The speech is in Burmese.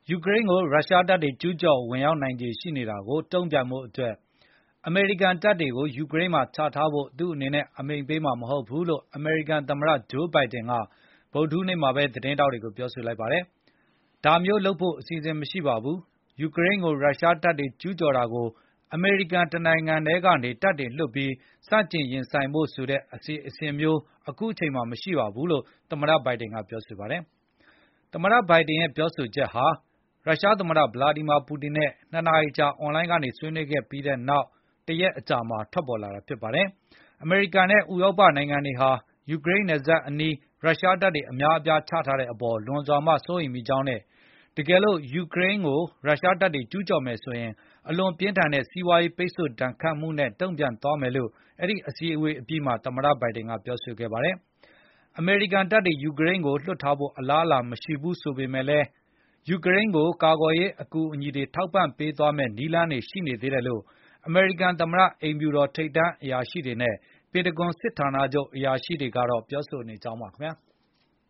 ယူကရိန်းကိုရုရှားတပ်တွေကျူးကျော်ဝင်ရောက်နိုင်ခြေရှိနေတာကိုတုံ့ပြန်ဖို့အတွက်အမေရိကန်တပ်တွေကိုယူကရိန်းမှာချထားဖို့သူ့အနေနဲ့အမိန့်ပေးမှာမဟုတ်ဘူးလို့အမေရိကန်သမ္မတဂျိုးဘိုင်ဒန်ကဗုဒ္ဓဟူးနေ့မှာပဲသတင်းထောက်တွေကိုပြောဆိုလိုက်ပါတယ်။ဒါမျိုးလုပ်ဖို့အစီအစဉ်မရှိပါဘူး။ယူကရိန်းကိုရုရှားတပ်တွေကျူးကျော်တာကိုအမေရိကန်တနိုင်ငံတည်းကနေတပ်တွေလွှတ်ပြီးစတင်ရင်ဆိုင်ဖို့ဆိုတဲ့အစီအစဉ်မျိုးအခုအချိန်မှာမရှိပါဘူးလို့သမ္မတဘိုင်ဒန်ကပြောဆိုပါတယ်။သမ္မတဘိုင်ဒန်ရဲ့ပြောဆိုချက်ဟာရုရှားသမ္မတဗလာဒီမာပူတင်နဲ့2နာရီကြာအွန်လိုင်းကနေဆွေးနွေးခဲ့ပြီးတဲ့နောက်တရက်အကြာမှာထွက်ပေါ်လာတာဖြစ်ပါတယ်။အမေရိကန်နဲ့ဥရောပနိုင်ငံတွေဟာယူကရိန်းနယ်စပ်အနီးရုရှားတပ်တွေအများအပြားချထားတဲ့အပေါ်လွန်စွာမှစိုးရိမ်မိကြောင်းနဲ့တကယ်လို့ယူကရိန်းကိုရုရှားတပ်တွေကျူးကျော်မယ်ဆိုရင်အလွန်ပြင်းထန်တဲ့စီးပွားရေးပိတ်ဆို့ဒဏ်ခတ်မှုနဲ့တုံ့ပြန်သွားမယ်လို့အဲ့ဒီအစည်းအဝေးအပြီးမှာသမ္မတဘိုင်ဒန်ကပြောဆိုခဲ့ပါတယ်။အမေရိကန်တပ်တွေယူကရိန်းကိုလွှတ်ထားဖို့အလားအလာမရှိဘူးဆိုပေမဲ့လည်းယူကရိန်းကိုကာကွယ်ရေးအကူအညီတွေထောက်ပံ့ပေးသွားမယ့်နည်းလမ်းတွေရှိနေသေးတယ်လို့အမေရိကန်သမ္မတအိမ်ဖြူတော်ထိပ်တန်းအရာရှိတွေနဲ့ပင်တဂွန်စစ်ဌာနချုပ်အရာရှိတွေကတော့ပြောဆိုနေကြောင်းပါခင်ဗျာ။